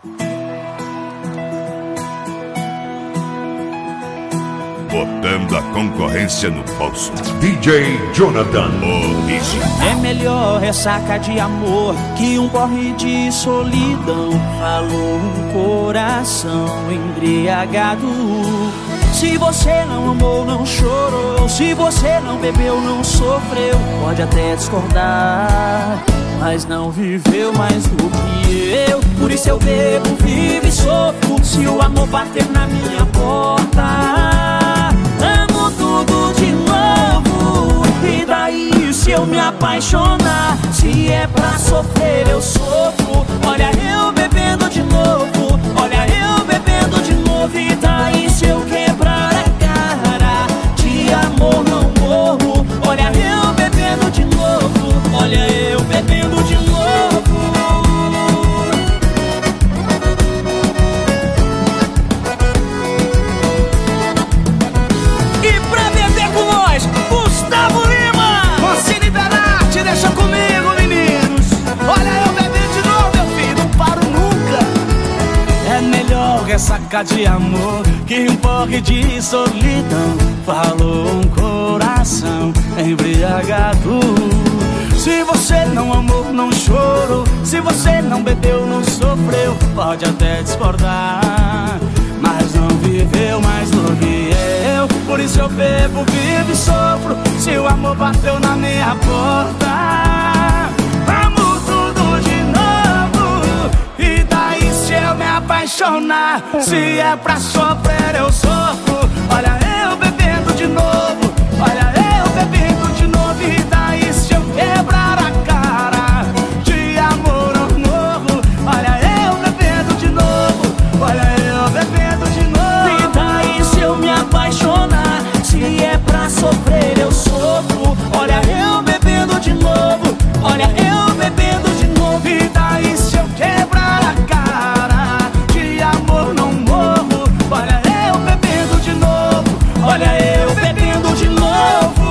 Botando a concorrência no bolso. DJ Jonathan. É melhor ressaca de amor que um porre de solidão. Falou um coração embriagado. Se você não amou, não chorou. Se você não bebeu, não sofreu. Pode até discordar, mas não viveu mais do que eu. Por isso eu bebo, vivo e sofro. Se o amor bater na minha porta, amo tudo de novo. E daí se eu me apaixonar? Se é pra sofrer eu sofro. Olha eu bebendo de novo. Olha eu bebendo de novo. E daí se eu quebrar a cara? De amor não morro. Olha eu bebendo de novo. Olha eu bebendo de novo. Ressaca de amor que um porre de solidão. Falou um coração embriagado. Se você não amou, não chorou. Se você não bebeu, não sofreu. Pode até discordar, mas não viveu mais do que eu. Por isso eu bebo, vivo e sofro. Se o amor bateu na minha porta, apaixonar. Se é pra sofrer eu sofro. Olha eu bebendo de novo. Olha eu bebendo de novo. E daí se eu quebrar a cara? De amor eu morro. Olha eu bebendo de novo. Olha eu bebendo de novo. E daí se eu me apaixonar? Se é pra sofrer eu sofro. Olha eu bebendo de novo. Olha eu bebendo de novo. E daí se eu quebrar a cara? Olha eu bebendo de novo.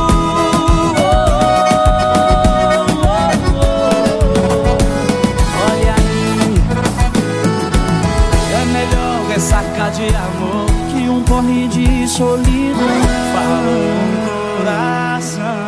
Olha aí, é melhor ressaca de amor que um porre de solidão. Fala no coração.